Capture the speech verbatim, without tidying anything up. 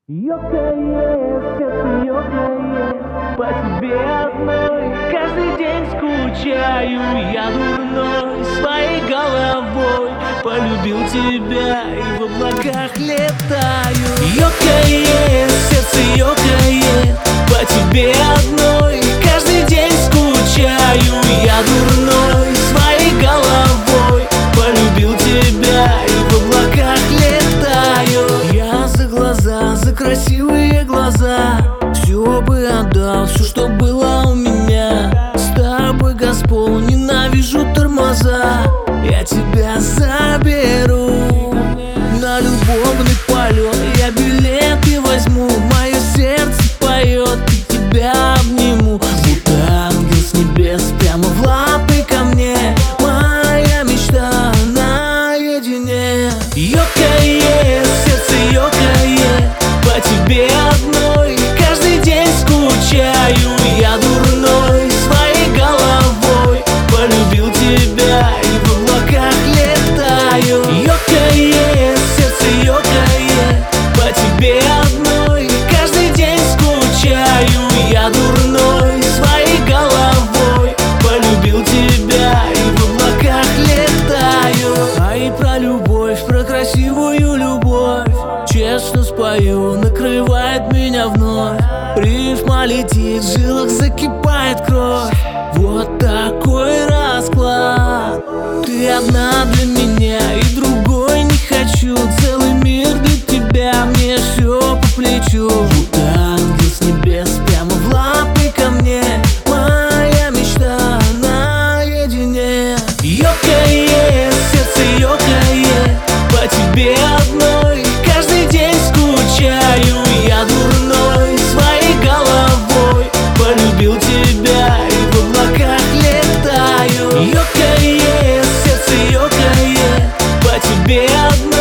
Ёкает, сердце ёкает по тебе одной. Каждый день скучаю, я дурной своей головой. Полюбил тебя и в облаках летаю. Ёкает, сердце ёкает по тебе одной. Каждый день скучаю, я дурной своей головой. Полюбил тебя и в облаках летаю. Я за глаза, за красивые глаза все бы отдал, все, что было у меня. С тобой Газпол, ненавижу тормоза. Я тебя заберу на любовный полет. Я билеты возьму, мое сердце поет, и тебя обниму. Будто ангел с небес прямо в лапы ко мне. Моя мечта наедине. Ёкает, сердце ёкает по тебе одной. Каждый день скучаю, я дурной своей головой. Полюбил тебя и в облаках летаю. Ёкает, сердце ёкает по тебе одной. Каждый день скучаю, я дурной своей головой. Полюбил тебя и в облаках летаю. А и про любовь, про красивую любовь честно спою, накрывает меня вновь. Рифма летит, в жилах закипает кровь. Вот такой расклад. Ты одна для меня и другой не хочу. Целый мир для тебя, мне все по плечу. Будто ангел с небес прямо в лапы ко мне. Моя мечта наедине. Ёкает, сердце ёкает по тебе одной. Каждый день скучаю, я дурной своей головой. Полюбил тебя и в облаках летаю. Ёкает, сердце ёкает по тебе одной.